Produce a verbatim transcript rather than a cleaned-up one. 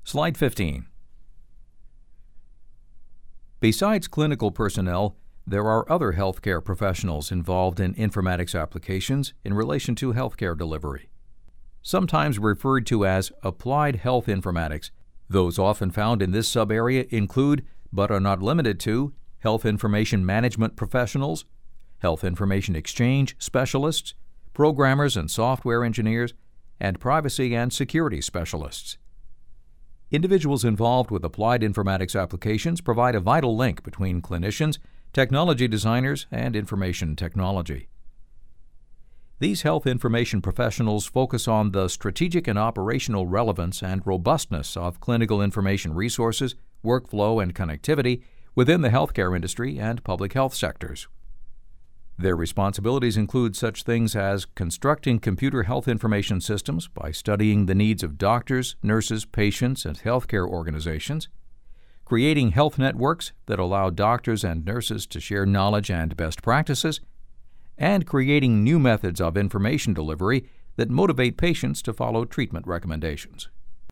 Slide fifteen. Besides clinical personnel, there are other healthcare professionals involved in informatics applications in relation to healthcare delivery. Sometimes referred to as applied health informatics, those often found in this sub-area include, but are not limited to, health information management professionals, health information exchange specialists, programmers and software engineers, and privacy and security specialists. Individuals involved with applied informatics applications provide a vital link between clinicians, technology designers, and information technology. These health information professionals focus on the strategic and operational relevance and robustness of clinical information resources, workflow, and connectivity within the healthcare industry and public health sectors. Their responsibilities include such things as constructing computer health information systems by studying the needs of doctors, nurses, patients, and healthcare organizations, creating health networks that allow doctors and nurses to share knowledge and best practices, and creating new methods of information delivery that motivate patients to follow treatment recommendations.